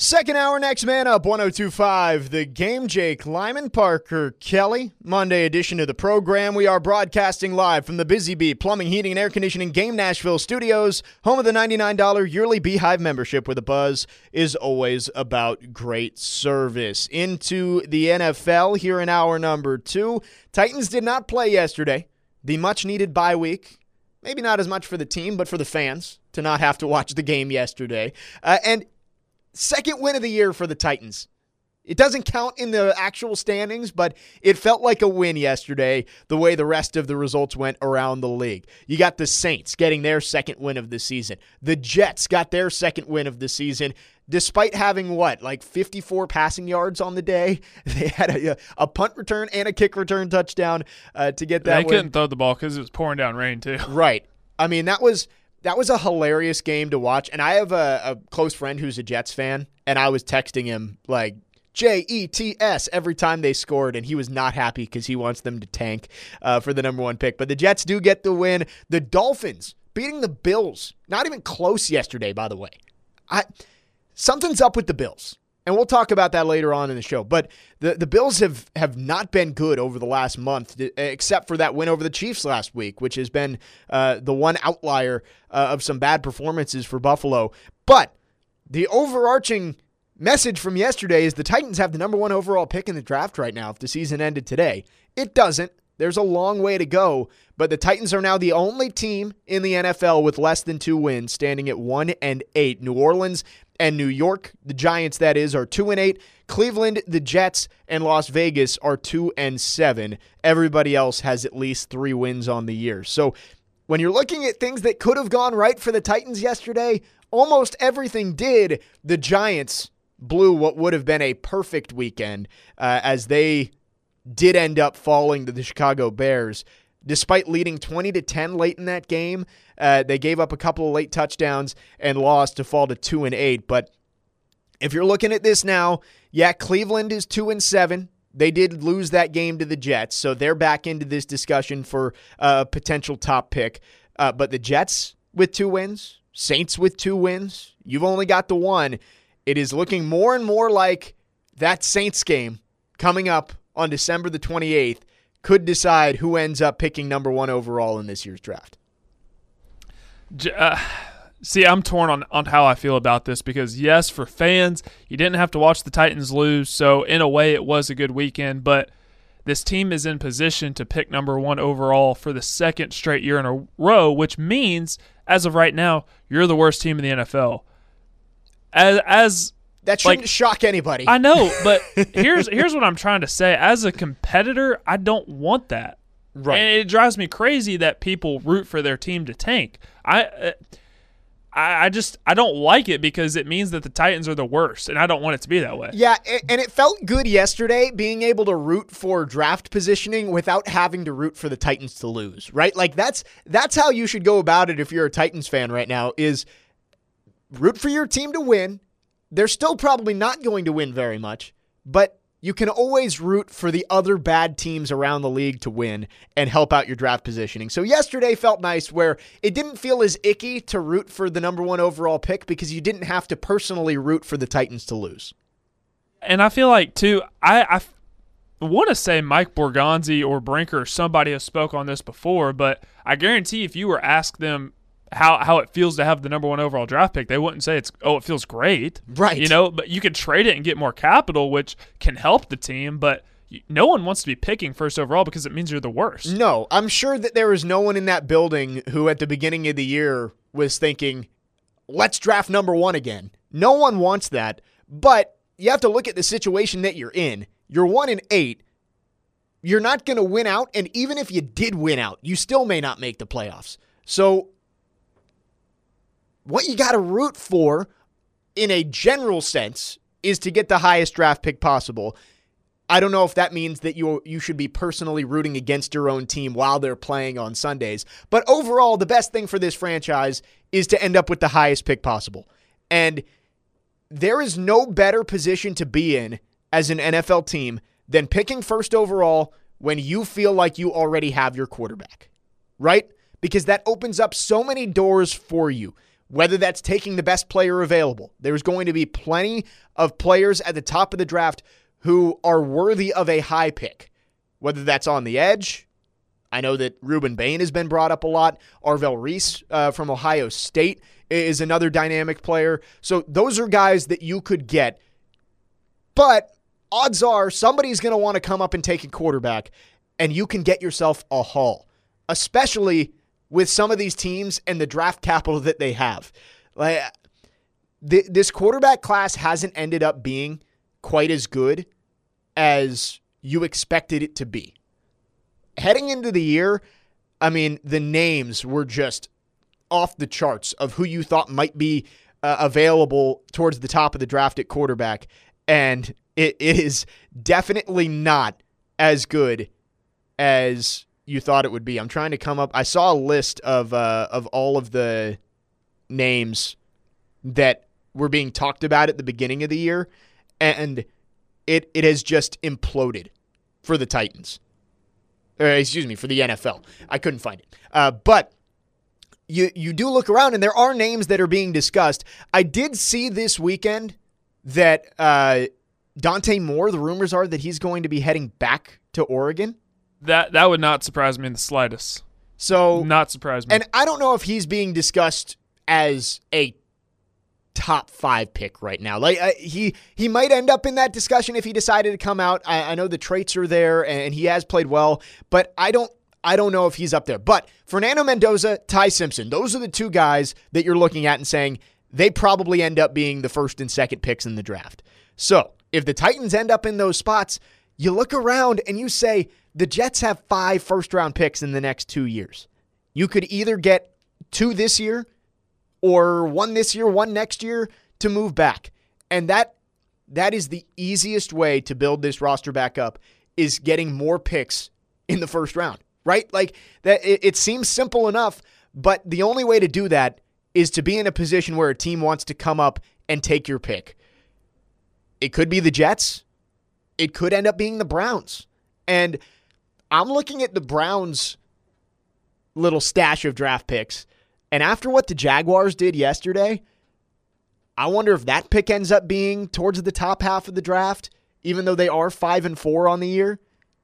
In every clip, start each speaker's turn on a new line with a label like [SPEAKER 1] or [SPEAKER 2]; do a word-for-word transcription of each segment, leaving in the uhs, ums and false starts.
[SPEAKER 1] Second hour, next man up, one oh two point five. The Game, Jake Lyman, Parker Kelly. Monday edition of the program. We are broadcasting live from the Busy Bee Plumbing, Heating, and Air Conditioning Game Nashville studios, home of the ninety-nine dollars yearly Beehive membership, where the buzz is always about great service. Into the N F L here in hour number two. Titans did not play yesterday. The much-needed bye week. Maybe not as much for the team, but for the fans to not have to watch the game yesterday. Uh, and second win of the year for the Titans. It doesn't count in the actual standings, but it felt like a win yesterday, the way the rest of the results went around the league. You got the Saints getting their second win of the season. The Jets got their second win of the season, despite having, what, like fifty-four passing yards on the day. They had a, a punt return and a kick return touchdown uh, to get that
[SPEAKER 2] They
[SPEAKER 1] win.
[SPEAKER 2] couldn't throw the ball because it was pouring down rain, too.
[SPEAKER 1] Right. I mean, that was... That was a hilarious game to watch, and I have a, a close friend who's a Jets fan, and I was texting him, like, J E T S every time they scored, and he was not happy because he wants them to tank uh, for the number one pick. But the Jets do get the win. The Dolphins beating the Bills. Not even close yesterday, by the way. I Something's up with the Bills. And we'll talk about that later on in the show. But the, the Bills have, have not been good over the last month, except for that win over the Chiefs last week, which has been uh, the one outlier uh, of some bad performances for Buffalo. But the overarching message from yesterday is the Titans have the number one overall pick in the draft right now if the season ended today. It doesn't. There's a long way to go, but the Titans are now the only team in the N F L with less than two wins, standing at one and eight. New Orleans and New York, the Giants that is, are two and eight. Cleveland, the Jets, and Las Vegas are two and seven. Everybody else has at least three wins on the year. So when you're looking at things that could have gone right for the Titans yesterday, almost everything did. The Giants blew what would have been a perfect weekend uh, as they did end up falling to the Chicago Bears. Despite leading twenty to ten late in that game, uh, they gave up a couple of late touchdowns and lost to fall to two and eight. But if you're looking at this now, yeah, Cleveland is two and seven. They did lose that game to the Jets, so they're back into this discussion for a potential top pick. Uh, but the Jets with two wins, Saints with two wins, you've only got the one. It is looking more and more like that Saints game coming up on December the twenty-eighth could decide who ends up picking number one overall in this year's draft.
[SPEAKER 2] Uh, see, I'm torn on, on how I feel about this because, yes, for fans, you didn't have to watch the Titans lose, so in a way it was a good weekend, but this team is in position to pick number one overall for the second straight year in a row, which means, as of right now, you're the worst team in the N F L. As, as
[SPEAKER 1] That shouldn't
[SPEAKER 2] like,
[SPEAKER 1] shock anybody.
[SPEAKER 2] I know, but here's here's what I'm trying to say. As a competitor, I don't want that.
[SPEAKER 1] Right.
[SPEAKER 2] And it drives me crazy that people root for their team to tank. I, uh, I I just I don't like it because it means that the Titans are the worst, and I don't want it to be that way.
[SPEAKER 1] Yeah, and it felt good yesterday being able to root for draft positioning without having to root for the Titans to lose, right? Like that's that's how you should go about it if you're a Titans fan right now, is root for your team to win. They're still probably not going to win very much, but you can always root for the other bad teams around the league to win and help out your draft positioning. So yesterday felt nice where it didn't feel as icky to root for the number one overall pick because you didn't have to personally root for the Titans to lose.
[SPEAKER 2] And I feel like, too, I, I want to say Mike Borgonzi or Brinker or somebody has spoke on this before, but I guarantee if you were asked them how how it feels to have the number one overall draft pick, they wouldn't say it's, oh, it feels great.
[SPEAKER 1] Right.
[SPEAKER 2] You know, but you could trade it and get more capital, which can help the team, but no one wants to be picking first overall because it means you're the worst.
[SPEAKER 1] No, I'm sure that there was no one in that building who at the beginning of the year was thinking, let's draft number one again. No one wants that, but you have to look at the situation that you're in. You're one and eight. You're not going to win out, and even if you did win out, you still may not make the playoffs. So what you got to root for in a general sense is to get the highest draft pick possible. I don't know if that means that you you should be personally rooting against your own team while they're playing on Sundays. But overall, the best thing for this franchise is to end up with the highest pick possible. And there is no better position to be in as an N F L team than picking first overall when you feel like you already have your quarterback, right? Because that opens up so many doors for you. whether that's taking the best player available. There's going to be plenty of players at the top of the draft who are worthy of a high pick, whether that's on the edge. I know that Ruben Bain has been brought up a lot. Arvell Reese uh, from Ohio State is another dynamic player. So those are guys that you could get. But odds are somebody's going to want to come up and take a quarterback, and you can get yourself a haul, especially with some of these teams and the draft capital that they have. Like, th- this quarterback class hasn't ended up being quite as good as you expected it to be. Heading into the year, I mean, the names were just off the charts of who you thought might be uh, available towards the top of the draft at quarterback, and it, it is definitely not as good as you thought it would be. I'm trying to come up. I saw a list of uh, of all of the names that were being talked about at the beginning of the year, and it it has just imploded for the Titans. Or, excuse me, for the N F L. I couldn't find it. Uh, but you you do look around, and there are names that are being discussed. I did see this weekend that uh, Dante Moore, the rumors are that he's going to be heading back to Oregon.
[SPEAKER 2] That that would not surprise me in the slightest.
[SPEAKER 1] So
[SPEAKER 2] not surprise me.
[SPEAKER 1] And I don't know if he's being discussed as a top five pick right now. Like uh, he he might end up in that discussion if he decided to come out. I, I know the traits are there and he has played well, but I don't I don't know if he's up there. But Fernando Mendoza, Ty Simpson, those are the two guys that you're looking at and saying they probably end up being the first and second picks in the draft. So if the Titans end up in those spots, you look around and you say the Jets have five first round picks in the next two years. You could either get two this year or one this year, one next year to move back. And that that is the easiest way to build this roster back up, is getting more picks in the first round, right? Like that it, it seems simple enough, but the only way to do that is to be in a position where a team wants to come up and take your pick. It could be the Jets. It could end up being the Browns. And I'm looking at the Browns' little stash of draft picks, and after what the Jaguars did yesterday, I wonder if that pick ends up being towards the top half of the draft, even though they are five and four on the year.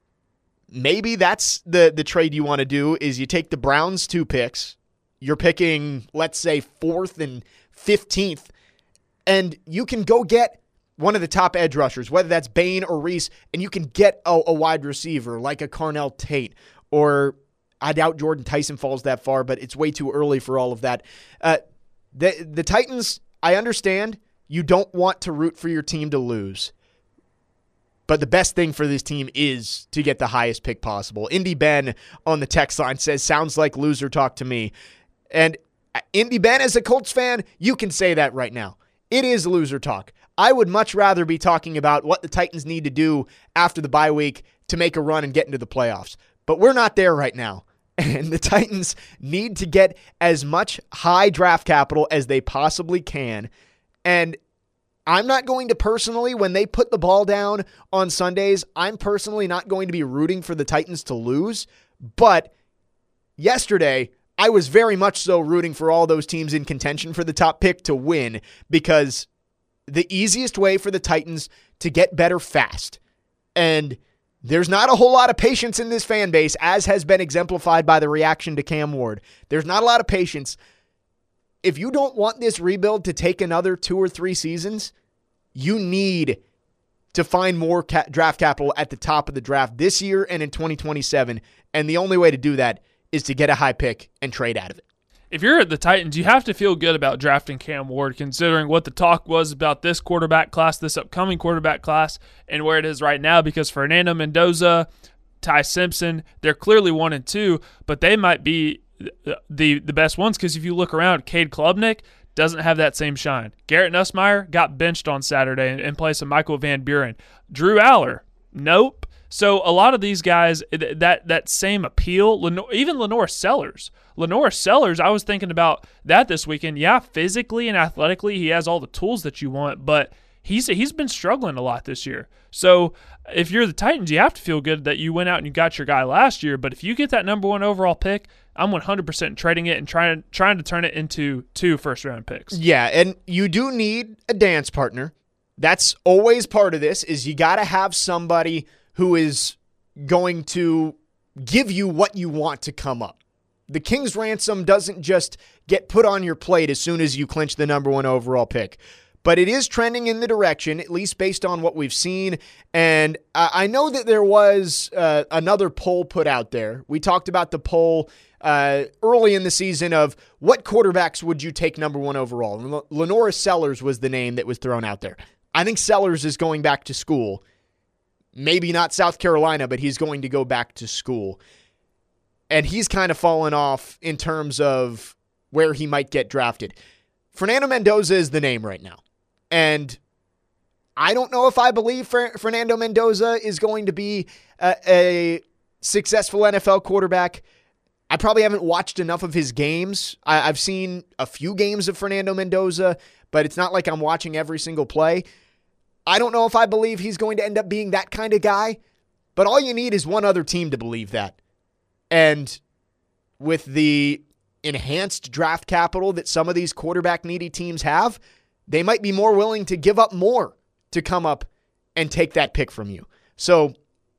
[SPEAKER 1] Maybe that's the, the trade you want to do, is you take the Browns' two picks, you're picking, let's say, fourth and fifteenth, and you can go get one of the top edge rushers, whether that's Bain or Reese, and you can get a, a wide receiver like a Carnell Tate, or I doubt Jordan Tyson falls that far, but it's way too early for all of that. Uh, the the Titans, I understand you don't want to root for your team to lose, but the best thing for this team is to get the highest pick possible. Indy Ben on the text line says, sounds like loser talk to me. And Indy Ben, as a Colts fan, you can say that right now. It is loser talk. I would much rather be talking about what the Titans need to do after the bye week to make a run and get into the playoffs. But we're not there right now. And the Titans need to get as much high draft capital as they possibly can. And I'm not going to personally, when they put the ball down on Sundays, I'm personally not going to be rooting for the Titans to lose. But yesterday, I was very much so rooting for all those teams in contention for the top pick to win, because the easiest way for the Titans to get better fast, and there's not a whole lot of patience in this fan base, as has been exemplified by the reaction to Cam Ward. There's not a lot of patience. If you don't want this rebuild to take another two or three seasons, you need to find more ca- draft capital at the top of the draft this year and in twenty twenty-seven. And the only way to do that is to get a high pick and trade out of it.
[SPEAKER 2] If you're at the Titans, you have to feel good about drafting Cam Ward, considering what the talk was about this quarterback class, this upcoming quarterback class, and where it is right now, because Fernando Mendoza, Ty Simpson, they're clearly one and two, but they might be the the best ones, because if you look around, Cade Klubnik doesn't have that same shine. Garrett Nussmeier got benched on Saturday in, in place of Michael Van Buren. Drew Aller, nope. So a lot of these guys, that that same appeal, Lenore, even Lenore Sellers. Lenore Sellers, I was thinking about that this weekend. Yeah, physically and athletically, he has all the tools that you want, but he's he's been struggling a lot this year. So if you're the Titans, you have to feel good that you went out and you got your guy last year. But if you get that number one overall pick, I'm one hundred percent trading it and trying trying to turn it into two first round picks.
[SPEAKER 1] Yeah, and you do need a dance partner. That's always part of this, is you got to have somebody who is going to give you what you want to come up. The King's Ransom doesn't just get put on your plate as soon as you clinch the number one overall pick. But it is trending in the direction, at least based on what we've seen. And I know that there was uh, another poll put out there. We talked about the poll uh, early in the season of what quarterbacks would you take number one overall. L- Lenora Sellers was the name that was thrown out there. I think Sellers is going back to school. Maybe not South Carolina, but he's going to go back to school. And he's kind of fallen off in terms of where he might get drafted. Fernando Mendoza is the name right now. And I don't know if I believe Fer- Fernando Mendoza is going to be a, a successful N F L quarterback. I probably haven't watched enough of his games. I, I've seen a few games of Fernando Mendoza, but it's not like I'm watching every single play. I don't know if I believe he's going to end up being that kind of guy, but all you need is one other team to believe that. And with the enhanced draft capital that some of these quarterback-needy teams have, they might be more willing to give up more to come up and take that pick from you. So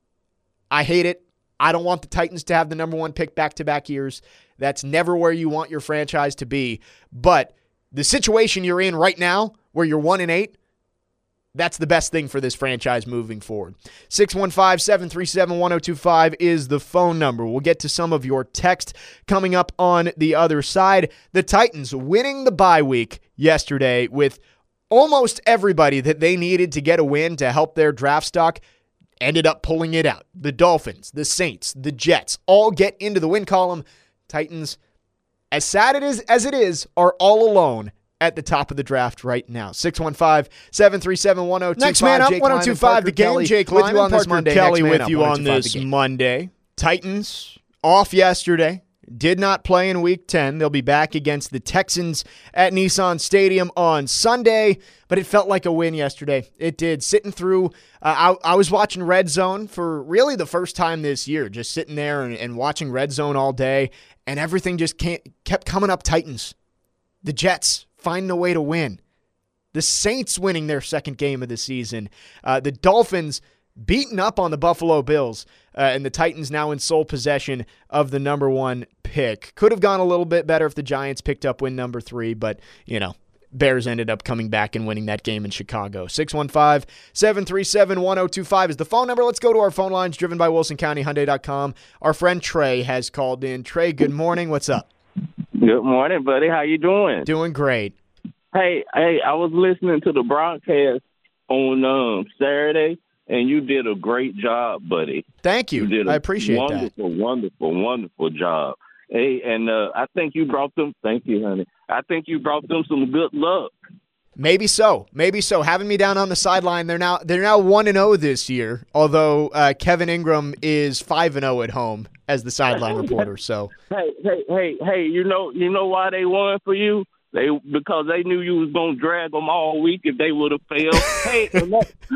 [SPEAKER 1] I hate it. I don't want the Titans to have the number one pick back-to-back years. That's never where you want your franchise to be. But the situation you're in right now, where you're one and eight, that's the best thing for this franchise moving forward. six one five, seven three seven, one oh two five is the phone number. We'll get to some of your text coming up on the other side. The Titans winning the bye week yesterday with almost everybody that they needed to get a win to help their draft stock ended up pulling it out. The Dolphins, the Saints, the Jets all get into the win column. Titans, as sad it is as it is, are all alone at the top of the draft right now. six one five, seven three seven, one oh two five. Next man up,
[SPEAKER 3] Jake
[SPEAKER 1] one oh two five, the game.
[SPEAKER 3] Kelly
[SPEAKER 1] Jake
[SPEAKER 3] with
[SPEAKER 1] Lyman,
[SPEAKER 3] you on this
[SPEAKER 1] Parker
[SPEAKER 3] Monday.
[SPEAKER 1] Kelly
[SPEAKER 3] Next man
[SPEAKER 1] with
[SPEAKER 3] up,
[SPEAKER 1] you on
[SPEAKER 3] one oh two five,
[SPEAKER 1] this
[SPEAKER 3] the game.
[SPEAKER 1] Monday. Titans off yesterday. Did not play in week ten. They'll be back against the Texans at Nissan Stadium on Sunday, but it felt like a win yesterday. It did. Sitting through, uh, I, I was watching Red Zone for really the first time this year, just sitting there and, and watching Red Zone all day, and everything just can't, kept coming up Titans. The Jets finding a way to win. The Saints winning their second game of the season. Uh, the Dolphins beaten up on the Buffalo Bills, uh, and the Titans now in sole possession of the number one pick. Could have gone a little bit better if the Giants picked up win number three, but, you know, Bears ended up coming back and winning that game in Chicago. six one five, seven three seven, one oh two five is the phone number. Let's go to our phone lines, driven by Wilson County Hyundai dot com. Our friend Trey has called in. Trey, good morning. What's up?
[SPEAKER 4] Good morning, buddy. How you doing?
[SPEAKER 1] Doing great.
[SPEAKER 4] Hey, hey, I was listening to the broadcast on um, Saturday, and you did a great job, buddy.
[SPEAKER 1] Thank you.
[SPEAKER 4] You did a
[SPEAKER 1] I appreciate
[SPEAKER 4] wonderful,
[SPEAKER 1] that.
[SPEAKER 4] Wonderful, wonderful, wonderful job. Hey, and uh, I think you brought them. Thank you, honey. I think you brought them some good luck.
[SPEAKER 1] Maybe so. Maybe so. Having me down on the sideline, they're now they're now one and zero this year. Although uh, Kevin Ingram is five and zero at home as the sideline reporter. So
[SPEAKER 4] Hey, hey, hey, hey! You know, you know why they won for you? They because they knew you was gonna drag them all week if they would have failed. hey, and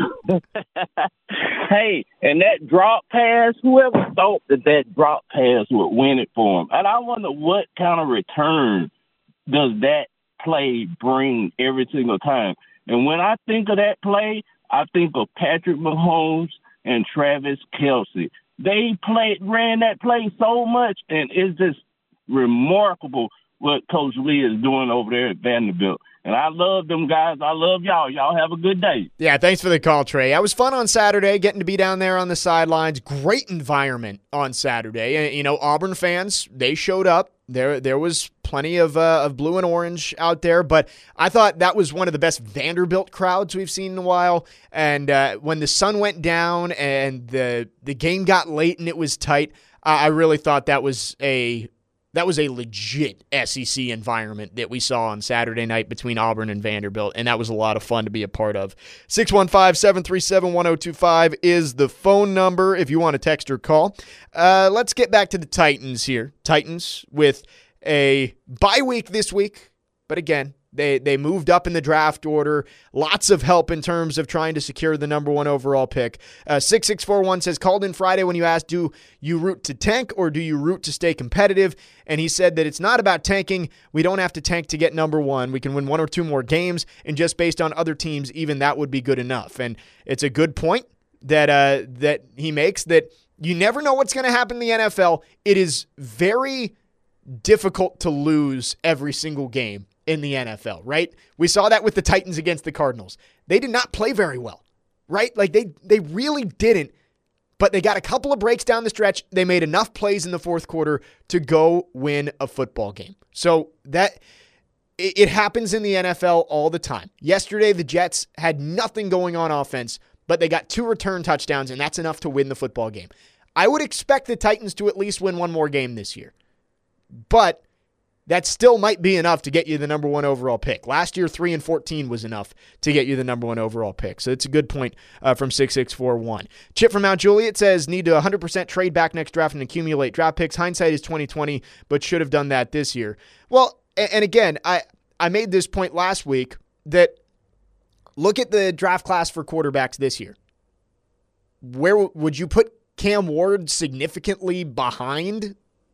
[SPEAKER 4] that, hey, and that drop pass. Whoever thought that that drop pass would win it for them? And I wonder what kind of return does that play bring every single time. And when I think of that play, I think of Patrick Mahomes and Travis Kelce. They played, ran that play so much, and it's just remarkable what Coach Lee is doing over there at Vanderbilt. And I love them guys. I love y'all. Y'all have a good day.
[SPEAKER 1] yeah, thanks for the call, Trey. I was fun on Saturday, getting to be down there on the sidelines. Great environment on Saturday. And, you know, Auburn fans, they showed up. There there was plenty of uh, of blue and orange out there, but I thought that was one of the best Vanderbilt crowds we've seen in a while. And uh, when the sun went down and the the game got late and it was tight, I, I really thought that was a that was a legit S E C environment that we saw on Saturday night between Auburn and Vanderbilt, and that was a lot of fun to be a part of. six one five, seven three seven, one oh two five is the phone number if you want to text or call. Uh, let's get back to the Titans here. Titans with a bye week this week, but again, They they moved up in the draft order. Lots of help in terms of trying to secure the number one overall pick. Uh, six six four one says, called in Friday when you asked, do you root to tank or do you root to stay competitive? And he said that it's not about tanking. We don't have to tank to get number one. We can win one or two more games, and just based on other teams, even that would be good enough. And it's a good point that uh, that he makes, that you never know what's going to happen in the N F L. It is very difficult to lose every single game in the N F L, right? We saw that with the Titans against the Cardinals. They did not play very well, right? Like they they really didn't, but they got a couple of breaks down the stretch. They made enough plays in the fourth quarter to go win a football game. So that it, it happens in the N F L all the time. Yesterday, the Jets had nothing going on offense, but they got two return touchdowns, and that's enough to win the football game. I would expect the Titans to at least win one more game this year, but that still might be enough to get you the number one overall pick. Last year, three and fourteen was enough to get you the number one overall pick. So it's a good point uh, from six six four one. Chip from Mount Juliet says, need to one hundred percent trade back next draft and accumulate draft picks. Hindsight is twenty twenty, but should have done that this year. Well, and again, I, I made this point last week that look at the draft class for quarterbacks this year. Where would you put Cam Ward significantly behind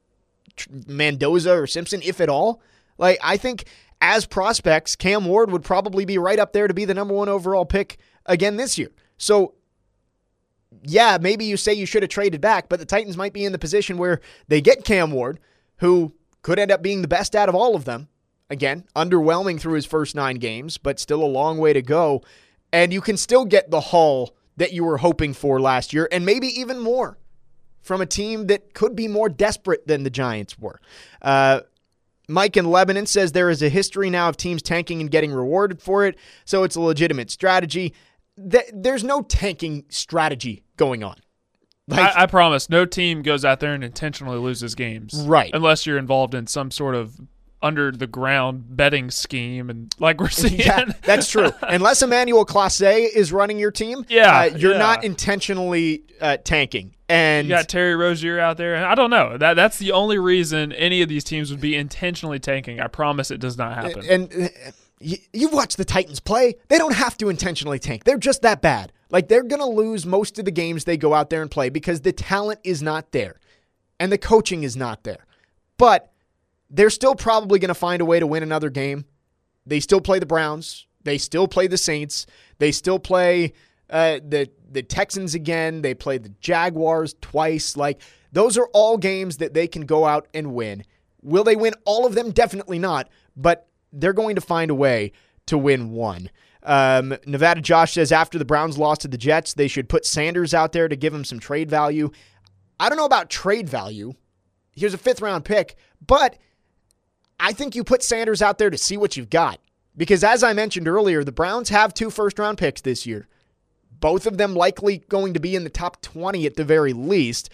[SPEAKER 1] Mendoza or Simpson, if at all? Like, I think as prospects, Cam Ward would probably be right up there to be the number one overall pick again this year. So, yeah, maybe you say you should have traded back, but the Titans might be in the position where they get Cam Ward, who could end up being the best out of all of them. Again, underwhelming through his first nine games, but still a long way to go. And you can still get the haul that you were hoping for last year, and maybe even more, from a team that could be more desperate than the Giants were. Uh, Mike in Lebanon says there is a history now of teams tanking and getting rewarded for it, so it's a legitimate strategy. Th- there's no tanking strategy going on. Like,
[SPEAKER 2] I, I promise, no team goes out there and intentionally loses games.
[SPEAKER 1] Right.
[SPEAKER 2] Unless you're involved in some sort of under-the-ground betting scheme, and like we're seeing.
[SPEAKER 1] Yeah, that's true. Unless Emmanuel Clase is running your team,
[SPEAKER 2] yeah,
[SPEAKER 1] uh, you're
[SPEAKER 2] yeah.
[SPEAKER 1] not intentionally uh, tanking. And
[SPEAKER 2] you got Terry Rozier out there, and I don't know. That that's the only reason any of these teams would be intentionally tanking. I promise it does not happen.
[SPEAKER 1] And, and uh, you, you've watched the Titans play. They don't have to intentionally tank. They're just that bad. Like, they're going to lose most of the games they go out there and play because the talent is not there and the coaching is not there. But they're still probably going to find a way to win another game. They still play the Browns. They still play the Saints. They still play uh, the the Texans again. They play the Jaguars twice. Like, those are all games that they can go out and win. Will they win all of them? Definitely not. But they're going to find a way to win one. Um, Nevada Josh says after the Browns lost to the Jets, they should put Sanders out there to give him some trade value. I don't know about trade value. Here's a fifth round pick, but I think you put Sanders out there to see what you've got. Because as I mentioned earlier, the Browns have two first-round picks this year. Both of them likely going to be in the top twenty at the very least.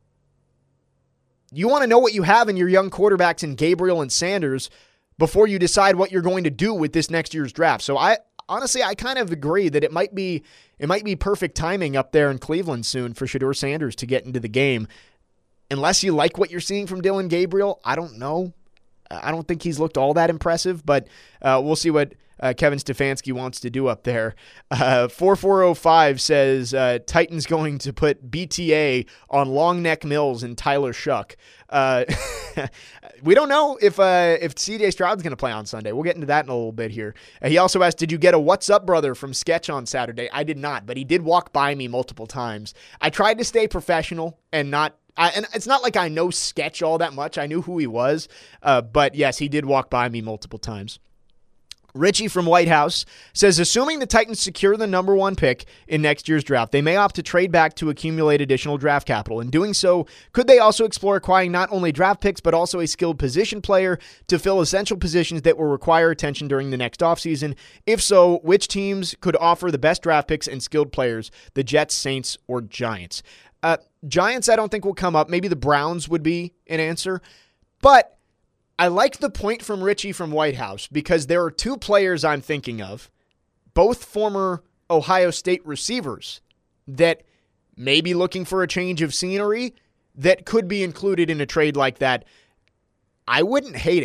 [SPEAKER 1] You want to know what you have in your young quarterbacks in Gabriel and Sanders before you decide what you're going to do with this next year's draft. So I honestly, I kind of agree that it might be it might be perfect timing up there in Cleveland soon for Shedeur Sanders to get into the game. Unless you like what you're seeing from Dylan Gabriel, I don't know. I don't think he's looked all that impressive, but uh, we'll see what uh, Kevin Stefanski wants to do up there. Uh, four four oh five says uh, Titans going to put B T A on Long Neck Mills and Tyler Shuck. Uh, we don't know if uh, if C J Stroud's going to play on Sunday. We'll get into that in a little bit here. Uh, he also asked, did you get a what's up, brother from Sketch on Saturday? I did not, but he did walk by me multiple times. I tried to stay professional and not I, and it's not like I know Sketch all that much. I knew who he was. Uh, but yes, he did walk by me multiple times. Richie from White House says, assuming the Titans secure the number one pick in next year's draft, they may opt to trade back to accumulate additional draft capital. In doing so, could they also explore acquiring not only draft picks, but also a skilled position player to fill essential positions that will require attention during the next offseason? If so, which teams could offer the best draft picks and skilled players, the Jets, Saints, or Giants? Uh, Giants, I don't think will come up. Maybe the Browns would be an answer. But I like the point from Richie from White House because there are two players I'm thinking of, both former Ohio State receivers, that may be looking for a change of scenery that could be included in a trade like that. I wouldn't hate it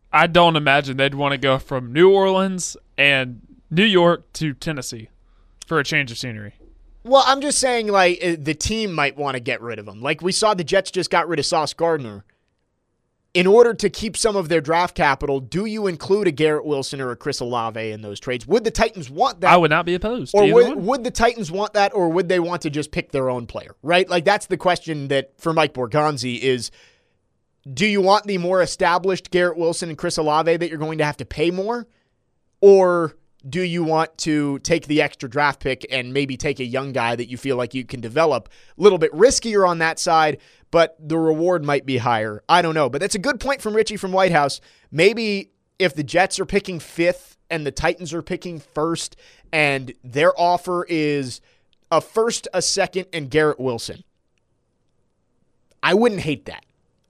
[SPEAKER 2] I don't imagine they'd want to go from New Orleans and New York to Tennessee for a change of scenery.
[SPEAKER 1] Well, I'm just saying, like, the team might want to get rid of him. Like, we saw the Jets just got rid of Sauce Gardner. In order to keep some of their draft capital, do you include a Garrett Wilson or a Chris Olave in those trades? Would the Titans want that?
[SPEAKER 2] I would not be opposed.
[SPEAKER 1] Or
[SPEAKER 2] to
[SPEAKER 1] would,
[SPEAKER 2] one.
[SPEAKER 1] would the Titans want that, or would they want to just pick their own player, right? Like, that's the question that, for Mike Borgonzi, is do you want the more established Garrett Wilson and Chris Olave that you're going to have to pay more? Or do you want to take the extra draft pick and maybe take a young guy that you feel like you can develop? A little bit riskier on that side, but the reward might be higher. I don't know. But that's a good point from Richie from White House. Maybe if the Jets are picking fifth and the Titans are picking first and their offer is a first, a second, and Garrett Wilson, I wouldn't hate that.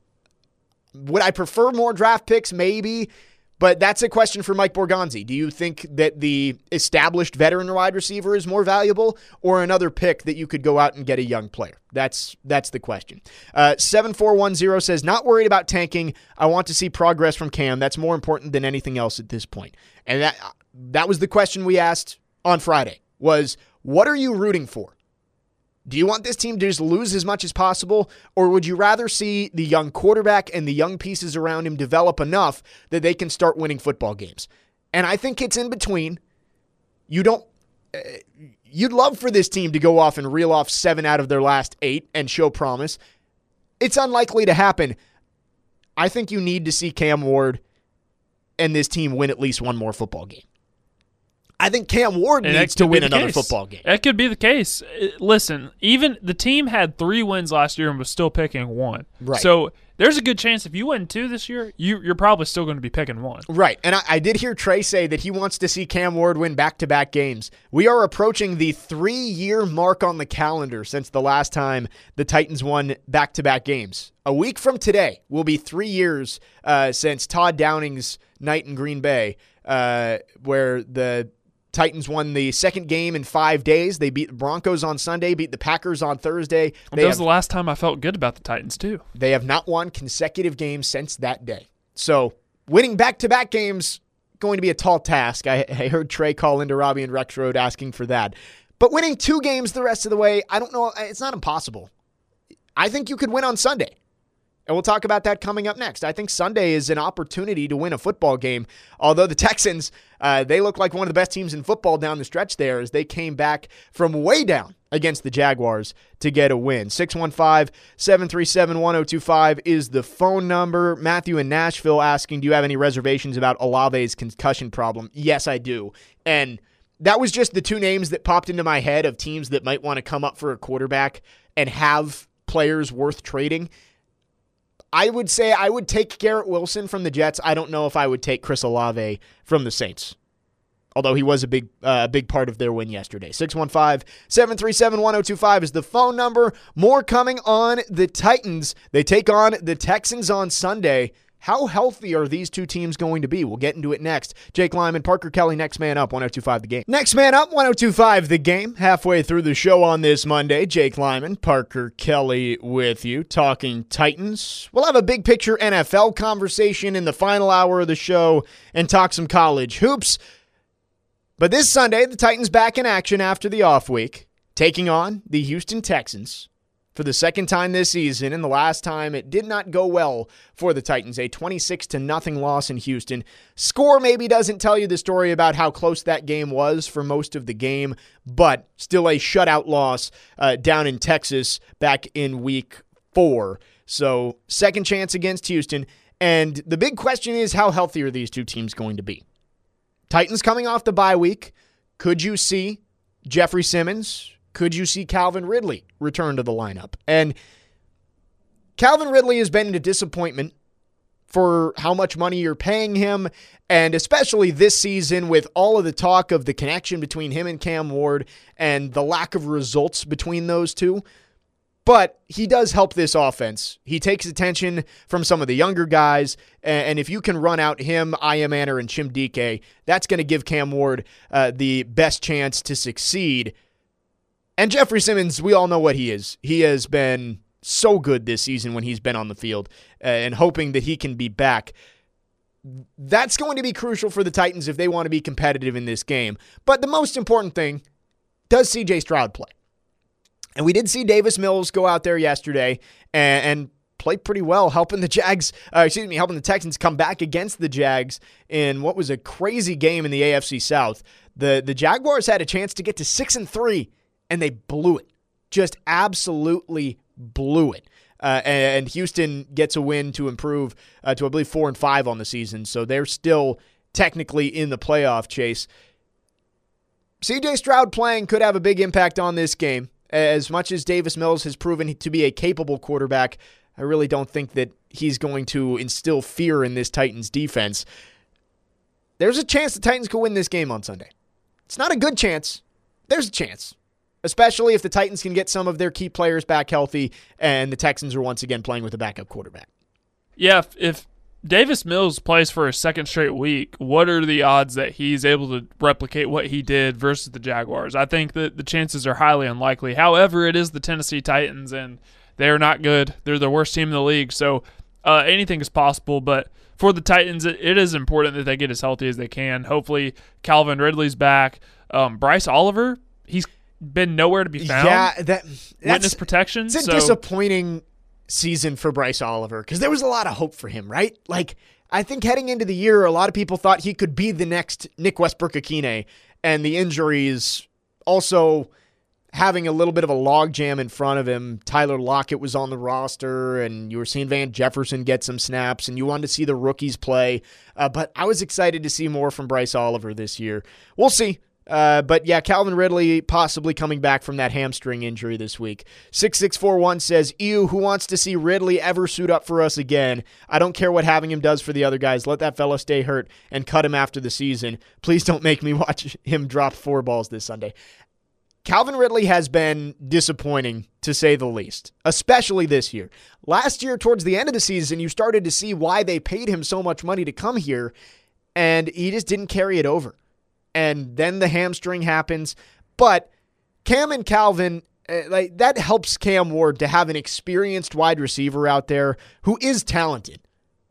[SPEAKER 1] Would I prefer more draft picks? Maybe. But that's a question for Mike Borgonzi. Do you think that the established veteran wide receiver is more valuable, or another pick that you could go out and get a young player? That's that's the question. Uh, seven four one zero says, not worried about tanking. I want to see progress from Cam. That's more important than anything else at this point. And that that was the question we asked on Friday, was what are you rooting for? Do you want this team to just lose as much as possible, or would you rather see the young quarterback and the young pieces around him develop enough that they can start winning football games? And I think it's in between. You don't. Uh, you'd love for this team to go off and reel off seven out of their last eight and show promise. It's unlikely to happen. I think you need to see Cam Ward and this team win at least one more football game. I think Cam Ward
[SPEAKER 2] and
[SPEAKER 1] needs to win another
[SPEAKER 2] case.
[SPEAKER 1] football game.
[SPEAKER 2] That could be the case. Listen, even the team had three wins last year and was still picking one.
[SPEAKER 1] Right.
[SPEAKER 2] So there's a good chance if you win two this year, you, you're probably still going to be picking one.
[SPEAKER 1] Right. And I, I did hear Trey say that he wants to see Cam Ward win back-to-back games. We are approaching the three-year mark on the calendar since the last time the Titans won back-to-back games. A week from today will be three years uh, since Todd Downing's night in Green Bay, uh, where the Titans won the second game in five days. They beat the Broncos on Sunday, beat the Packers on Thursday.
[SPEAKER 2] That was have, the last time I felt good about the Titans, too.
[SPEAKER 1] They have not won consecutive games since that day. So winning back-to-back games, going to be a tall task. I, I heard Trey call into Robbie and Rex Road asking for that. But winning two games the rest of the way, I don't know. It's not impossible. I think you could win on Sunday. And we'll talk about that coming up next. I think Sunday is an opportunity to win a football game. Although the Texans, uh, they look like one of the best teams in football down the stretch there as they came back from way down against the Jaguars to get a win. six one five, seven three seven, one oh two five is the phone number. Matthew in Nashville asking, do you have any reservations about Olave's concussion problem? Yes, I do. And that was just the two names that popped into my head of teams that might want to come up for a quarterback and have players worth trading. I would say I would take Garrett Wilson from the Jets. I don't know if I would take Chris Olave from the Saints, although he was a big uh, big part of their win yesterday. six one five, seven three seven, one oh two five is the phone number. More coming on the Titans. They take on the Texans on Sunday. How healthy are these two teams going to be? We'll get into it next. Jake Lyman, Parker Kelly, Next Man Up, one oh two five The Game. Next Man Up, one oh two five The Game. Halfway through the show on this Monday, Jake Lyman, Parker Kelly with you, talking Titans. We'll have a big picture N F L conversation in the final hour of the show and talk some college hoops. But this Sunday, the Titans back in action after the off week, taking on the Houston Texans. For the second time this season, and the last time it did not go well for the Titans, a twenty-six to nothing loss in Houston. Score maybe doesn't tell you the story about how close that game was for most of the game, but still a shutout loss uh, down in Texas back in week four. So second chance against Houston, and the big question is, how healthy are these two teams going to be? Titans coming off the bye week. Could you see Jeffrey Simmons? Could you see Calvin Ridley return to the lineup? And Calvin Ridley has been a disappointment for how much money you're paying him, and especially this season with all of the talk of the connection between him and Cam Ward and the lack of results between those two. But he does help this offense. He takes attention from some of the younger guys, and if you can run out him, Iamaner, and Chimdike, that's going to give Cam Ward uh, the best chance to succeed. And Jeffrey Simmons, we all know what he is. He has been so good this season when he's been on the field, uh, and hoping that he can be back. That's going to be crucial for the Titans if they want to be competitive in this game. But the most important thing, does C J Stroud play? And we did see Davis Mills go out there yesterday and, and play pretty well, helping the Jags, uh, excuse me, helping the Texans come back against the Jags in what was a crazy game in the A F C South. The the Jaguars had a chance to get to six and three, and they blew it. Just absolutely blew it. Uh, and Houston gets a win to improve uh, to, I believe, four and five on the season. So they're still technically in the playoff chase. C J Stroud playing could have a big impact on this game. As much as Davis Mills has proven to be a capable quarterback, I really don't think that he's going to instill fear in this Titans defense. There's a chance the Titans could win this game on Sunday. It's not a good chance. There's a chance. Especially if the Titans can get some of their key players back healthy and the Texans are once again playing with a backup quarterback.
[SPEAKER 2] Yeah, if, if Davis Mills plays for a second straight week, what are the odds that he's able to replicate what he did versus the Jaguars? I think that the chances are highly unlikely. However, it is the Tennessee Titans, and they're not good. They're the worst team in the league, so uh, anything is possible. But for the Titans, it, it is important that they get as healthy as they can. Hopefully, Calvin Ridley's back. Um, Bryce Oliver, he's been nowhere to be found.
[SPEAKER 1] Yeah, that that's,
[SPEAKER 2] witness protection.
[SPEAKER 1] It's a
[SPEAKER 2] so.
[SPEAKER 1] disappointing season for Bryce Oliver because there was a lot of hope for him, right? Like, I think heading into the year, a lot of people thought he could be the next Nick Westbrook-Akine, and the injuries also having a little bit of a logjam in front of him. Tyler Lockett was on the roster, and you were seeing Van Jefferson get some snaps, and you wanted to see the rookies play. Uh, but I was excited to see more from Bryce Oliver this year. We'll see. Uh, but yeah, Calvin Ridley possibly coming back from that hamstring injury this week. six six four one says, ew, who wants to see Ridley ever suit up for us again? I don't care what having him does for the other guys. Let that fella stay hurt and cut him after the season. Please don't make me watch him drop four balls this Sunday. Calvin Ridley has been disappointing, to say the least, especially this year. Last year, towards the end of the season, you started to see why they paid him so much money to come here, and he just didn't carry it over. And then the hamstring happens. But Cam and Calvin, uh, like that helps Cam Ward to have an experienced wide receiver out there who is talented.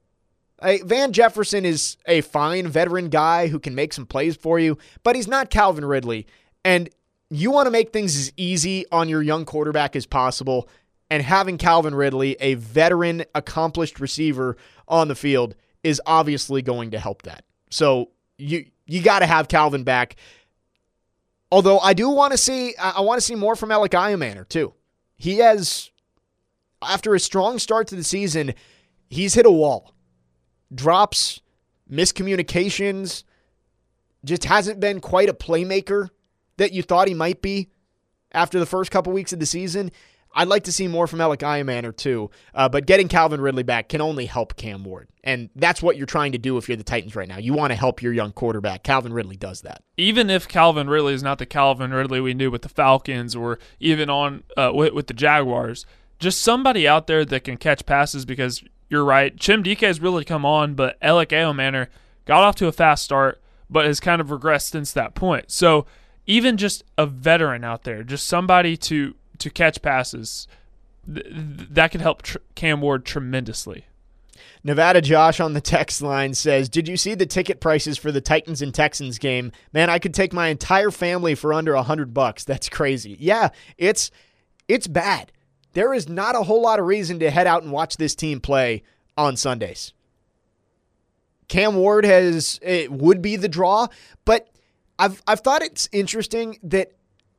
[SPEAKER 1] Like, Van Jefferson is a fine veteran guy who can make some plays for you, but he's not Calvin Ridley. And you want to make things as easy on your young quarterback as possible, and having Calvin Ridley, a veteran, accomplished receiver on the field, is obviously going to help that. So you you got to have Calvin back. Although I do want to see, I want to see more from Alec Iamaner too. He has, after a strong start to the season, he's hit a wall. Drops, miscommunications, just hasn't been quite a playmaker that you thought he might be after the first couple weeks of the season. I'd like to see more from Alec Iamaner too, uh, but getting Calvin Ridley back can only help Cam Ward, and that's what you're trying to do if you're the Titans right now. You want to help your young quarterback. Calvin Ridley does that.
[SPEAKER 2] Even if Calvin Ridley is not the Calvin Ridley we knew with the Falcons or even on uh, with, with the Jaguars, just somebody out there that can catch passes, because you're right, Chim D K has really come on, but Alec Iamaner got off to a fast start, but has kind of regressed since that point. So even just a veteran out there, just somebody to to catch passes, th- th- that could help tr- Cam Ward tremendously.
[SPEAKER 1] Nevada Josh on the text line says, did you see the ticket prices for the Titans and Texans game? Man, I could take my entire family for under a hundred bucks. That's crazy. Yeah, it's it's bad. There is not a whole lot of reason to head out and watch this team play on Sundays. Cam Ward has it would be the draw, but I've I've thought it's interesting that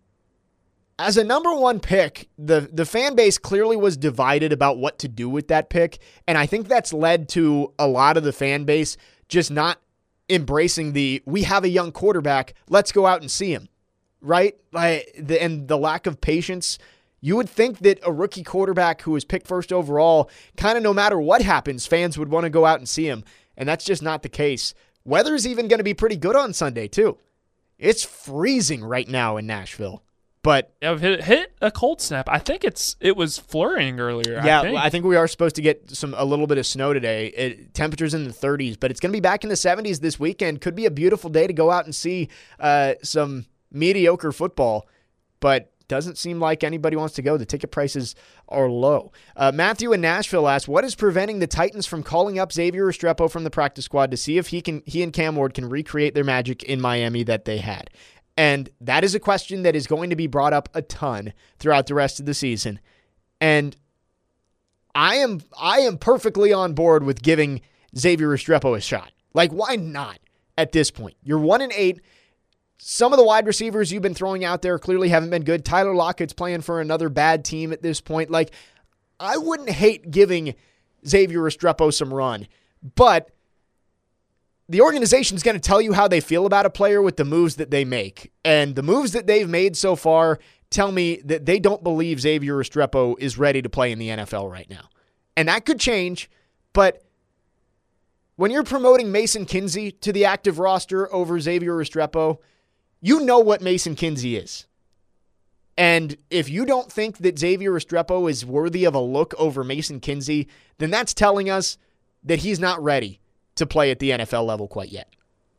[SPEAKER 1] as a number one pick, the, the fan base clearly was divided about what to do with that pick, and I think that's led to a lot of the fan base just not embracing the, we have a young quarterback, let's go out and see him, right? Like the, and the lack of patience. You would think that a rookie quarterback who was picked first overall, kind of no matter what happens, fans would want to go out and see him, and that's just not the case. Weather's even going to be pretty good on Sunday, too. It's freezing right now in Nashville. But
[SPEAKER 2] yeah, we've hit, hit a cold snap. I think it's it was flurrying earlier.
[SPEAKER 1] Yeah,
[SPEAKER 2] I think.
[SPEAKER 1] I think we are supposed to get some a little bit of snow today. It, temperatures in the thirties, but it's going to be back in the seventies this weekend. Could be a beautiful day to go out and see uh, some mediocre football. But doesn't seem like anybody wants to go. The ticket prices are low. Uh, Matthew in Nashville asked, what is preventing the Titans from calling up Xavier Restrepo from the practice squad to see if he can he and Cam Ward can recreate their magic in Miami that they had? And that is a question that is going to be brought up a ton throughout the rest of the season. And I am I am perfectly on board with giving Xavier Restrepo a shot. Like, why not at this point? You're one and eight. Some of the wide receivers you've been throwing out there clearly haven't been good. Tyler Lockett's playing for another bad team at this point. Like, I wouldn't hate giving Xavier Restrepo some run, but the organization's going to tell you how they feel about a player with the moves that they make. And the moves that they've made so far tell me that they don't believe Xavier Restrepo is ready to play in the N F L right now. And that could change, but when you're promoting Mason Kinsey to the active roster over Xavier Restrepo, you know what Mason Kinsey is. And if you don't think that Xavier Restrepo is worthy of a look over Mason Kinsey, then that's telling us that he's not ready to play at the N F L level quite yet.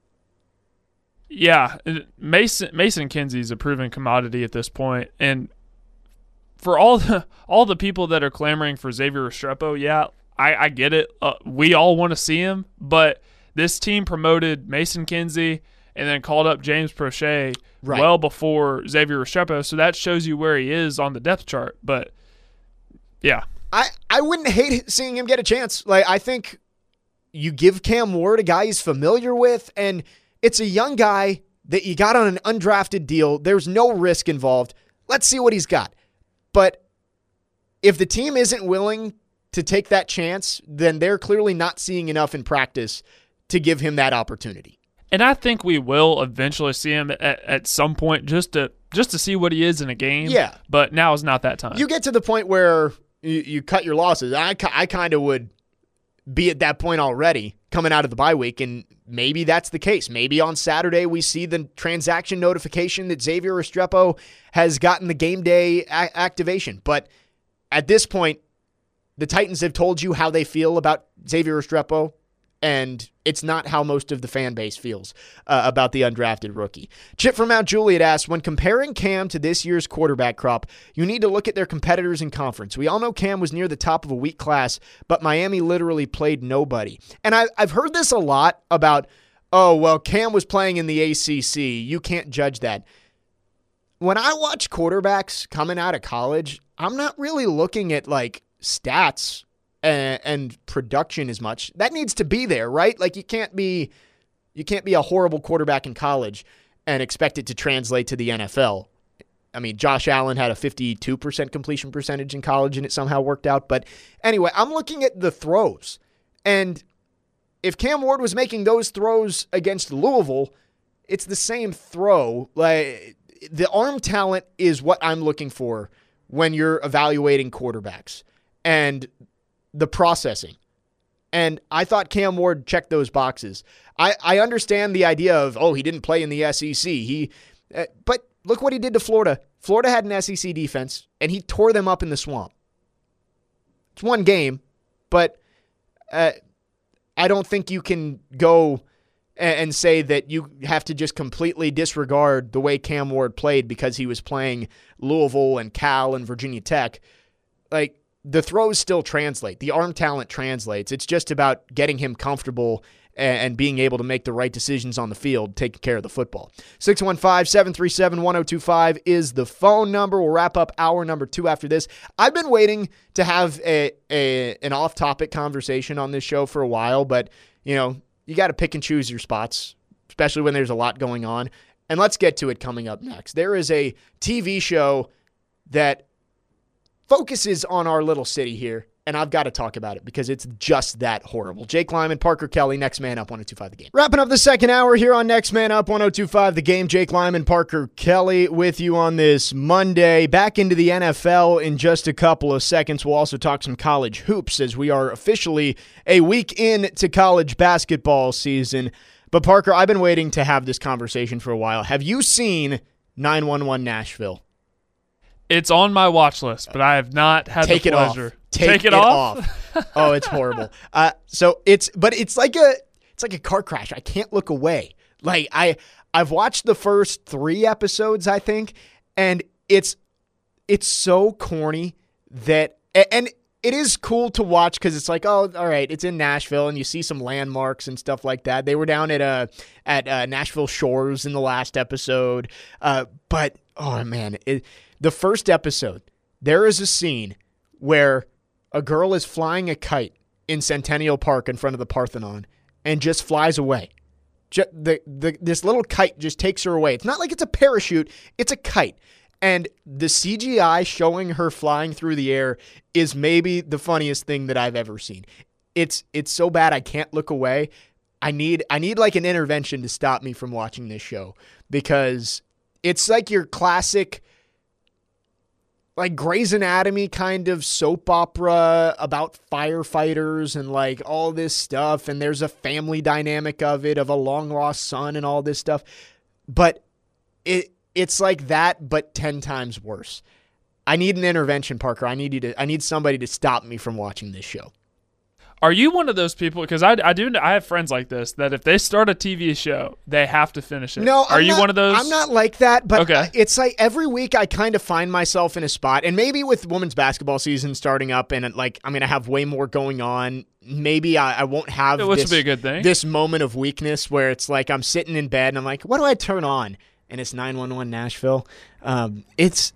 [SPEAKER 2] Yeah, Mason Mason Kinsey is a proven commodity at this point, and for all the all the people that are clamoring for Xavier Restrepo, yeah, I, I get it. Uh, we all want to see him, but this team promoted Mason Kinsey and then called up James Prochet right. well before Xavier Restrepo, so that shows you where he is on the depth chart. But yeah,
[SPEAKER 1] I, I wouldn't hate seeing him get a chance. Like, I think you give Cam Ward a guy he's familiar with, and it's a young guy that you got on an undrafted deal. There's no risk involved. Let's see what he's got. But if the team isn't willing to take that chance, then they're clearly not seeing enough in practice to give him that opportunity.
[SPEAKER 2] And I think we will eventually see him at, at some point just to just to see what he is in a game.
[SPEAKER 1] Yeah.
[SPEAKER 2] But now is not that time.
[SPEAKER 1] You get to the point where you, you cut your losses. I, I kind of would be at that point already coming out of the bye week, and maybe that's the case. Maybe on Saturday we see the transaction notification that Xavier Restrepo has gotten the game day a- activation. But at this point, the Titans have told you how they feel about Xavier Restrepo, and it's not how most of the fan base feels uh, about the undrafted rookie. Chip from Mount Juliet asks, when comparing Cam to this year's quarterback crop, you need to look at their competitors in conference. We all know Cam was near the top of a weak class, but Miami literally played nobody. And I, I've heard this a lot about, oh, well, Cam was playing in the A C C. You can't judge that. When I watch quarterbacks coming out of college, I'm not really looking at, like, stats and, and production as much. That needs to be there, right? Like, you can't be you can't be a horrible quarterback in college and expect it to translate to the N F L. I mean, Josh Allen had a fifty-two percent completion percentage in college and it somehow worked out. But anyway, I'm looking at the throws. And if Cam Ward was making those throws against Louisville, it's the same throw. Like, the arm talent is what I'm looking for when you're evaluating quarterbacks. And the processing. And I thought Cam Ward checked those boxes. I, I understand the idea of, oh, he didn't play in the S E C. He, uh, but look what he did to Florida. Florida had an S E C defense, and he tore them up in the swamp. It's one game, but uh, I don't think you can go and, and say that you have to just completely disregard the way Cam Ward played because he was playing Louisville and Cal and Virginia Tech. Like, the throws still translate. The arm talent translates. It's just about getting him comfortable and, and being able to make the right decisions on the field, taking care of the football. six one five, seven three seven, one oh two five is the phone number. We'll wrap up hour number two after this. I've been waiting to have a, a an off-topic conversation on this show for a while, but, you know, you got to pick and choose your spots, especially when there's a lot going on. And let's get to it coming up next. There is a T V show that focuses on our little city here, and I've got to talk about it because it's just that horrible. Jake Lyman, Parker Kelly, Next Man Up, one oh two five The Game. Wrapping up the second hour here on Next Man Up, one oh two five The Game. Jake Lyman, Parker Kelly with you on this Monday. Back into the N F L in just a couple of seconds. We'll also talk some college hoops as we are officially a week into college basketball season. But Parker, I've been waiting to have this conversation for a while. Have you seen nine one one Nashville?
[SPEAKER 2] It's on my watch list, but I have not had
[SPEAKER 1] Take
[SPEAKER 2] the
[SPEAKER 1] it
[SPEAKER 2] pleasure.
[SPEAKER 1] Off. Take,
[SPEAKER 2] Take
[SPEAKER 1] it,
[SPEAKER 2] it
[SPEAKER 1] off.
[SPEAKER 2] off.
[SPEAKER 1] Oh, it's horrible. Uh, so it's, but it's like a, it's like a car crash. I can't look away. Like I, I've watched the first three episodes, I think, and it's it's so corny that, and it is cool to watch because it's like, oh, all right, it's in Nashville, and you see some landmarks and stuff like that. They were down at uh at uh, Nashville Shores in the last episode, uh, but oh man, it, the first episode, there is a scene where a girl is flying a kite in Centennial Park in front of the Parthenon and just flies away. Just, the, the this little kite just takes her away. It's not like it's a parachute, it's a kite. And the C G I showing her flying through the air is maybe the funniest thing that I've ever seen. It's it's so bad I can't look away. I need I need like an intervention to stop me from watching this show because it's like your classic like Grey's Anatomy kind of soap opera about firefighters and like all this stuff, and there's a family dynamic of it, of a long lost son and all this stuff. But it it's like that, but ten times worse. I need an intervention, Parker. I need you to I need somebody to stop me from watching this show.
[SPEAKER 2] Are you one of those people? Because I, I do I have friends like this that if they start a T V show, they have to finish it.
[SPEAKER 1] No,
[SPEAKER 2] are
[SPEAKER 1] I'm
[SPEAKER 2] you
[SPEAKER 1] not,
[SPEAKER 2] one of those?
[SPEAKER 1] I'm not like that, but
[SPEAKER 2] okay.
[SPEAKER 1] It's like every week I kind of find myself in a spot, and maybe with women's basketball season starting up, and like I'm gonna have way more going on. Maybe I, I won't have
[SPEAKER 2] Which
[SPEAKER 1] this,
[SPEAKER 2] would be a good thing.
[SPEAKER 1] this moment of weakness where it's like I'm sitting in bed and I'm like, what do I turn on? And it's nine one one Nashville. Um, it's.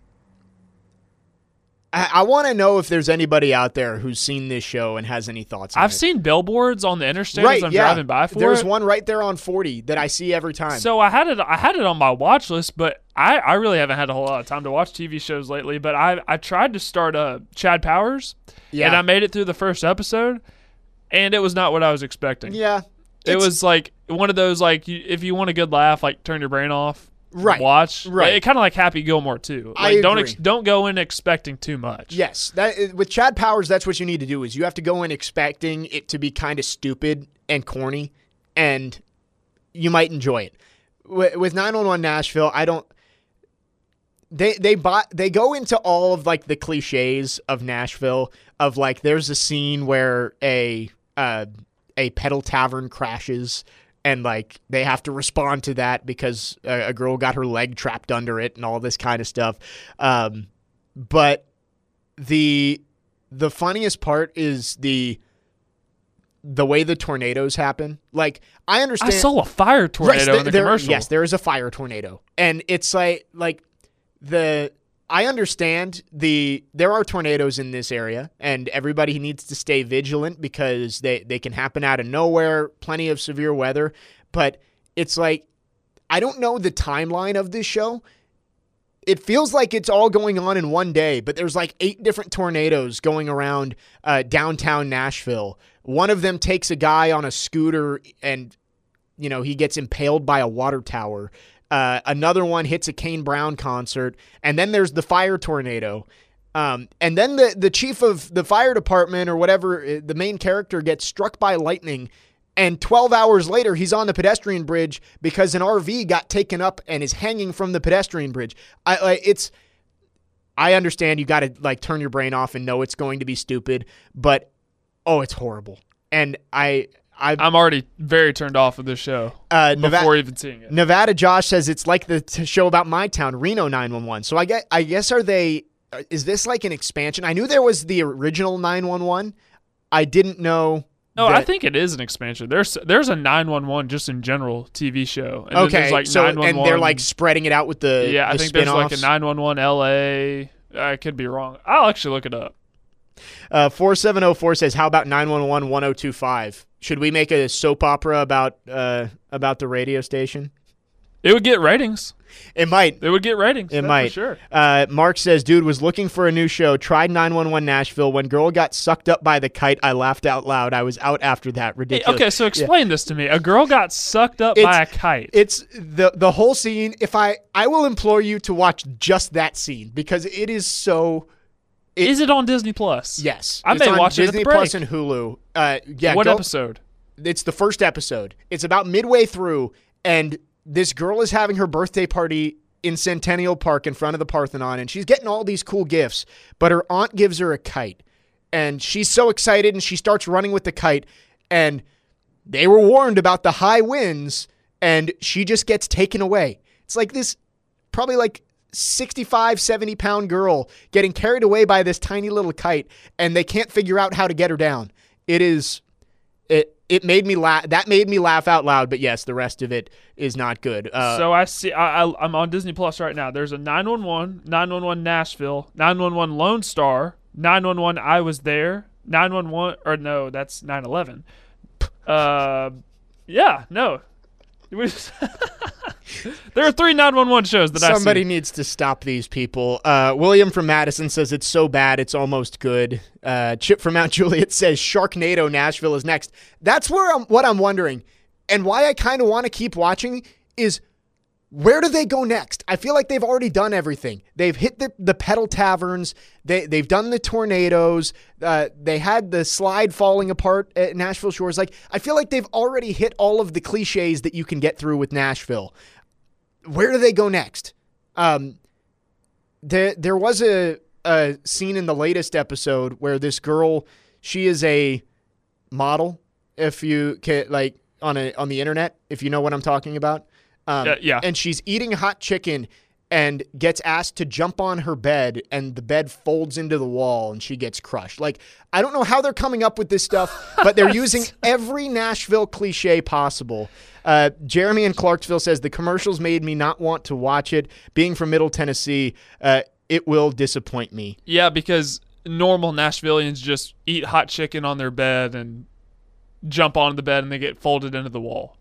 [SPEAKER 1] I, I want to know if there's anybody out there who's seen this show and has any thoughts on
[SPEAKER 2] I've
[SPEAKER 1] it.
[SPEAKER 2] seen billboards on the interstate
[SPEAKER 1] right,
[SPEAKER 2] as I'm
[SPEAKER 1] yeah.
[SPEAKER 2] driving by for
[SPEAKER 1] There's
[SPEAKER 2] it.
[SPEAKER 1] one right there on forty that I see every time.
[SPEAKER 2] So I had it I had it on my watch list, but I, I really haven't had a whole lot of time to watch T V shows lately. But I I tried to start uh, Chad Powers,
[SPEAKER 1] yeah.
[SPEAKER 2] and I made it through the first episode, and it was not what I was expecting.
[SPEAKER 1] Yeah.
[SPEAKER 2] It was like one of those, like, you, if you want a good laugh, like, turn your brain off.
[SPEAKER 1] Right.
[SPEAKER 2] Watch.
[SPEAKER 1] Right.
[SPEAKER 2] It kind of like Happy Gilmore too. Like,
[SPEAKER 1] I
[SPEAKER 2] don't
[SPEAKER 1] agree.
[SPEAKER 2] ex- don't go in expecting too much.
[SPEAKER 1] Yes, that with Chad Powers, that's what you need to do. Is you have to go in expecting it to be kind of stupid and corny, and you might enjoy it. With, with nine one one Nashville, I don't. They they bought they go into all of like the cliches of Nashville. Of like, there's a scene where a uh, a pedal tavern crashes. And, like, they have to respond to that because a, a girl got her leg trapped under it and all this kind of stuff. Um, but the the funniest part is the the way the tornadoes happen. Like, I understand.
[SPEAKER 2] I saw a fire tornado
[SPEAKER 1] Yes, there-
[SPEAKER 2] in the
[SPEAKER 1] there-
[SPEAKER 2] commercial.
[SPEAKER 1] Yes, there is a fire tornado. And it's like, like the... I understand the there are tornadoes in this area, and everybody needs to stay vigilant because they, they can happen out of nowhere, plenty of severe weather. But it's like, I don't know the timeline of this show. It feels like it's all going on in one day, but there's like eight different tornadoes going around uh, downtown Nashville. One of them takes a guy on a scooter and, you know, he gets impaled by a water tower. Uh, another one hits a Kane Brown concert, and then there's the fire tornado. Um, and then the, the chief of the fire department or whatever, the main character, gets struck by lightning, and twelve hours later, he's on the pedestrian bridge because an R V got taken up and is hanging from the pedestrian bridge. I, I it's, I understand you got to like turn your brain off and know it's going to be stupid, but oh, it's horrible. And I... I,
[SPEAKER 2] I'm already very turned off of this show
[SPEAKER 1] uh,
[SPEAKER 2] before
[SPEAKER 1] Nevada,
[SPEAKER 2] even seeing it.
[SPEAKER 1] Nevada Josh says it's like the t- show about my town, Reno nine one one. So I guess, I guess are they, is this like an expansion? I knew there was the original nine one one. I didn't know.
[SPEAKER 2] No,
[SPEAKER 1] that,
[SPEAKER 2] I think it is an expansion. There's there's a nine one one just in general T V show. And then
[SPEAKER 1] okay,
[SPEAKER 2] there's like
[SPEAKER 1] so
[SPEAKER 2] nine one one,
[SPEAKER 1] and they're like spreading it out with the
[SPEAKER 2] yeah.
[SPEAKER 1] the
[SPEAKER 2] I think
[SPEAKER 1] spin-offs.
[SPEAKER 2] there's like a nine one one L A. I could be wrong. I'll actually look it up.
[SPEAKER 1] Uh, four seven oh four says, how about nine one one one oh two five? Should we make a soap opera about uh, about the radio station?
[SPEAKER 2] It would get ratings.
[SPEAKER 1] It might.
[SPEAKER 2] It would get ratings.
[SPEAKER 1] It
[SPEAKER 2] that's
[SPEAKER 1] might.
[SPEAKER 2] For sure.
[SPEAKER 1] Uh, Mark says, dude, was looking for a new show. Tried nine one one Nashville. When girl got sucked up by the kite, I laughed out loud. I was out after that.
[SPEAKER 2] Hey,
[SPEAKER 1] Ridiculous.
[SPEAKER 2] okay, so explain this to me. A girl got sucked up
[SPEAKER 1] It's-
[SPEAKER 2] by a kite.
[SPEAKER 1] It's the the whole scene. If I I will implore you to watch just that scene because it is so. It,
[SPEAKER 2] is it on Disney Plus?
[SPEAKER 1] Yes,
[SPEAKER 2] I
[SPEAKER 1] it's
[SPEAKER 2] may
[SPEAKER 1] on
[SPEAKER 2] watch it at
[SPEAKER 1] Disney
[SPEAKER 2] the break.
[SPEAKER 1] Plus and Hulu. Uh, yeah.
[SPEAKER 2] What
[SPEAKER 1] go-
[SPEAKER 2] episode?
[SPEAKER 1] It's the first episode. It's about midway through, and this girl is having her birthday party in Centennial Park in front of the Parthenon, and she's getting all these cool gifts, but her aunt gives her a kite, and she's so excited, and she starts running with the kite, and they were warned about the high winds, and she just gets taken away. It's like this, probably like sixty-five, seventy pound girl getting carried away by this tiny little kite, and they can't figure out how to get her down. It is, it, it made me laugh. That made me laugh out loud, but yes, the rest of it is not good. Uh,
[SPEAKER 2] so I see, I, I, I'm on Disney Plus right now. There's a nine one one, nine one one Nashville, nine one one Lone Star, nine one one I Was There, nine one one, or no, that's nine eleven. Uh, yeah, no. There are three nine one one shows that I see.
[SPEAKER 1] Somebody needs to stop these people. Uh, William from Madison says it's so bad it's almost good. Uh, Chip from Mount Juliet says Sharknado Nashville is next. That's where I'm, what I'm wondering, and why I kind of want to keep watching is where do they go next? I feel like they've already done everything. They've hit the, the pedal taverns. They, they've done the tornadoes. Uh, they had the slide falling apart at Nashville Shores. Like, I feel like they've already hit all of the cliches that you can get through with Nashville. Where do they go next? Um, there, there was a, a scene in the latest episode where this girl, she is a model, if you can, like, on a on the internet, if you know what I'm talking about. Um,
[SPEAKER 2] uh, yeah.
[SPEAKER 1] And she's eating hot chicken and gets asked to jump on her bed, and the bed folds into the wall and she gets crushed. Like, I don't know how they're coming up with this stuff, but they're using every Nashville cliche possible. Uh, Jeremy in Clarksville says, the commercials made me not want to watch it. Being from Middle Tennessee, uh, it will disappoint me.
[SPEAKER 2] Yeah, because normal Nashvillians just eat hot chicken on their bed and jump on the bed and they get folded into the wall.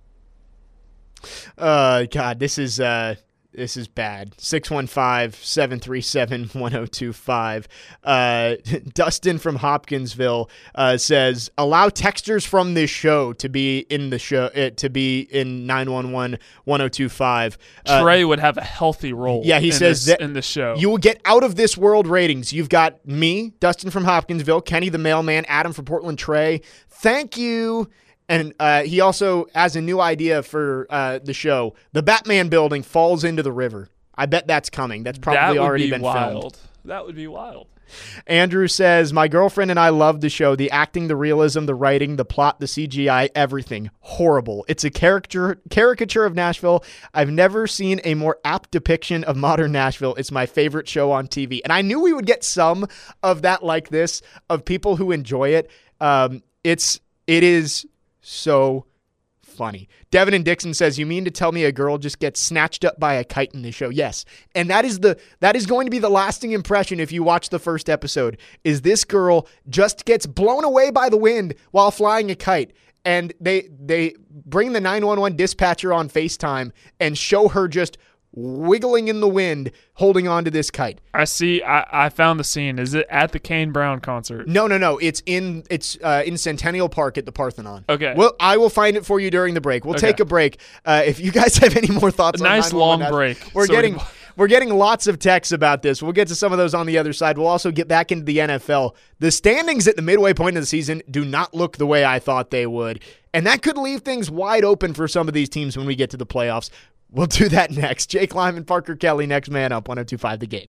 [SPEAKER 1] Uh, God, this is uh, this is bad. six one five, seven three seven, one zero two five. Uh, Dustin from Hopkinsville uh, says, allow texters from this show to be in the show, uh, to be in nine one one, one zero two five. Uh,
[SPEAKER 2] Trey would have a healthy role.
[SPEAKER 1] Yeah, he
[SPEAKER 2] in
[SPEAKER 1] says
[SPEAKER 2] this,
[SPEAKER 1] that
[SPEAKER 2] in the show.
[SPEAKER 1] You will get out of this world ratings. You've got me, Dustin from Hopkinsville, Kenny the mailman, Adam from Portland, Trey. Thank you. And uh, he also has a new idea for uh, the show. The Batman building falls into the river. I bet that's coming. That's probably
[SPEAKER 2] that would
[SPEAKER 1] already
[SPEAKER 2] be
[SPEAKER 1] been
[SPEAKER 2] wild.
[SPEAKER 1] filmed.
[SPEAKER 2] That would be wild.
[SPEAKER 1] Andrew says, my girlfriend and I love the show. The acting, the realism, the writing, the plot, the C G I, everything. Horrible. It's a caricature, caricature of Nashville. I've never seen a more apt depiction of modern Nashville. It's my favorite show on T V. And I knew we would get some of that like this, of people who enjoy it. Um, it's, it is... so funny. Devin and Dixon says, you mean to tell me a girl just gets snatched up by a kite in the show? Yes. And that is the that is going to be the lasting impression if you watch the first episode, is this girl just gets blown away by the wind while flying a kite. And they they bring the nine one one dispatcher on FaceTime and show her just wiggling in the wind, holding on to this kite.
[SPEAKER 2] I see. I, I found the scene. Is it at the Kane Brown concert?
[SPEAKER 1] No, no, no. It's in it's uh, in Centennial Park at the Parthenon.
[SPEAKER 2] Okay.
[SPEAKER 1] Well, I will find it for you during the break. We'll
[SPEAKER 2] Okay.
[SPEAKER 1] take a break. Uh, if you guys have any more thoughts,
[SPEAKER 2] A
[SPEAKER 1] on
[SPEAKER 2] nice
[SPEAKER 1] nine one one,
[SPEAKER 2] long break.
[SPEAKER 1] We're
[SPEAKER 2] So
[SPEAKER 1] getting
[SPEAKER 2] we-
[SPEAKER 1] we're getting lots of texts about this. We'll get to some of those on the other side. We'll also get back into the N F L. The standings at the midway point of the season do not look the way I thought they would, and that could leave things wide open for some of these teams when we get to the playoffs. We'll do that next. Jake Lyman, Parker Kelly, next man up, one oh two point five The Game.